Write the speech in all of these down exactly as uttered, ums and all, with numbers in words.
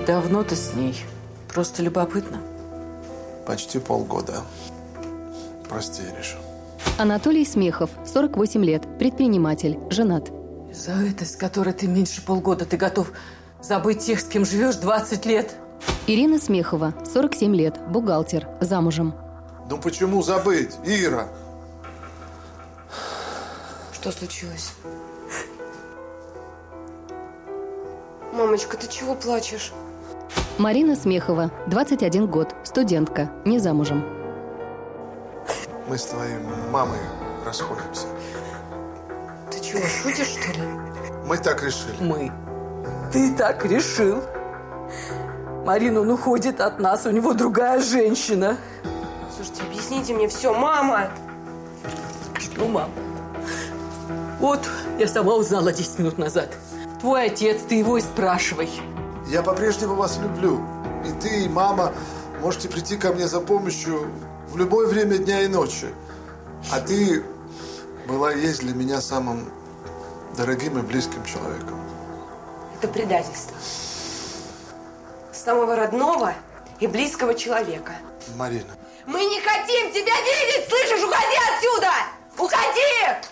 Давно ты с ней? Просто любопытно. Почти полгода. Прости, Ириша. Анатолий Смехов, сорок восемь лет, предприниматель, женат. За этой, с которой ты меньше полгода, ты готов забыть тех, с кем живешь двадцать лет? Ирина Смехова, сорок семь лет, бухгалтер, замужем. Ну почему забыть, Ира? Что случилось? Мамочка, ты чего плачешь? Марина Смехова, двадцать один год, студентка, не замужем. Мы с твоей мамой расходимся. Ты чего, шутишь, что ли? Мы так решили. Мы. Ты так решил? Марина, он уходит от нас, у него другая женщина. Слушайте, объясните мне все, мама! Что, мам? Вот, я сама узнала десять минут назад. Твой отец, ты его и спрашивай. Я по-прежнему вас люблю. И ты, и мама можете прийти ко мне за помощью в любое время дня и ночи. А ты была и есть для меня самым дорогим и близким человеком. Это предательство. Самого родного и близкого человека. Марина. Мы не хотим тебя видеть, слышишь? Уходи отсюда! Уходи!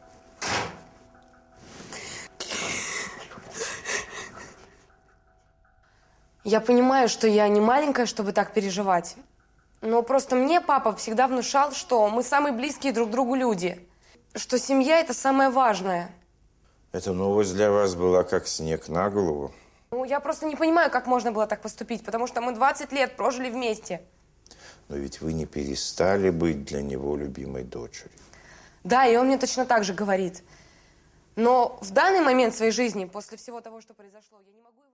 Я понимаю, что я не маленькая, чтобы так переживать. Но просто мне папа всегда внушал, что мы самые близкие друг другу люди. Что семья – это самое важное. Эта новость для вас была как снег на голову. Ну, я просто не понимаю, как можно было так поступить, потому что мы двадцать лет прожили вместе. Но ведь вы не перестали быть для него любимой дочерью. Да, и он мне точно так же говорит. Но в данный момент своей жизни, после всего того, что произошло, я не могу его...